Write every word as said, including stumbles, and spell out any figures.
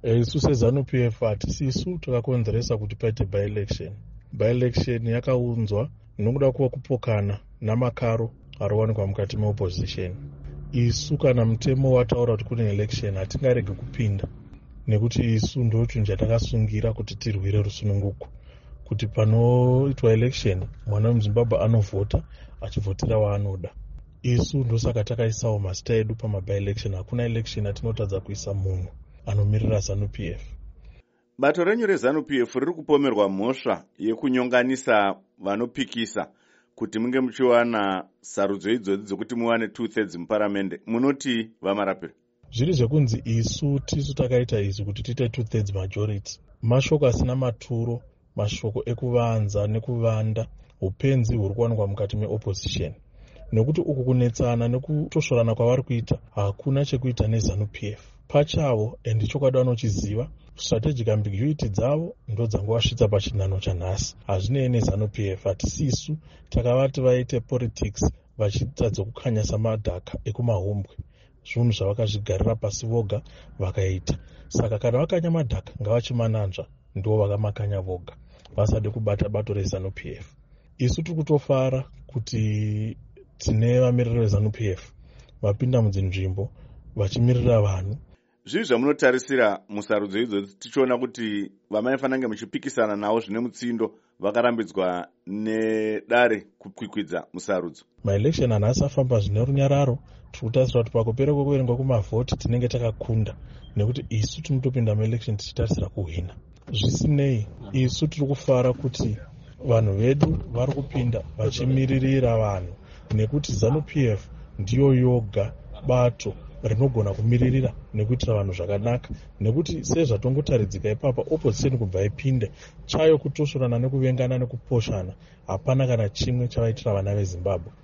isu seZANU-P F hatisisu takakonzeresa kuti paite by-election. By-election yakaunzwa nokuda kuva kupokana namakaro ariwanikwa mukati meopposition. Isu kana mutemo wataura kuti kune election hatingarege kupinda, nekuti isu ndotunhu chatakasungira kuti tirwire rusununguko, kuti panoitwa election mwana wemuZimbabwe anovhota achivhotera waanoda. Isu ndosaka takaisawo mazita edu pamaby-election. Hakuna election atinotadza kuisa munhu anomirira ZANU-P F. Bato renyu reZANU-P F riri kupomerwa mhosva yekunyonganisa vanopikisa kuti munge muchiwana sarudzo idzodzi dzokuti muwane two thirds muparamende. Munoti vamarapira? Zviri zvekunzi isu tisu takaita izvi kuti tiite two thirds majority. Mashoko asina maturo, mashoko ekuvanza nekuvanda, upenzi huri kuwanikwa mukati meopposition. Nekuti uku kunetsana nekutosvorana kwavari kuita hakuna chekuita neZANU-P F pachavo, endi chokwadi vanochiziva strategic ambiguity dzavo ndo dzangosvitsa pachinano chanhasi. Hazvinei neZANU-P F, hatisisu takavati vaite politics vachitadza kukanyasa madhaka ekumahombwe, zvinhu zvavakazvigarira pasi voga vakaita. Saka kana vakanya madhaka ngavachimananzva, ndo vakamakanya voga, vasade kubata bato reZANU-P F. Isu tiri kutofara kuti tine vamiriri veZANU-P F vapinda munzvimbo vachimirira vanhu. Zvii zvamunotarisira musarudzo idzodzi tichiona kuti vamaifanange muchipikisana navo zvine mutsindo vakarambidzwa nedare kukwikwidza musarudzo? Maelection hanhasi afamba zvine runyararo. Tiri kutarisira kuti pakupera kwekuverengwa kumavhoti tinenge takakunda, nekuti isu tinotopinda muelection tichitarisira kuhwina. Zvisinei, isu tiri kufara kuti vanhu vedu vari kupinda vachimiririra vanhu, nekuti ZANU-P F ndiyo yoga bato rinogona kumiririra nekuitira vanhu zvakanaka, nekuti sezvatongotaridzika ipapa opposition kubva ipinde chayo kutosvorana nekuvengana nekuposhana, hapana kana chimwe chavaitira vana veZimbabwe.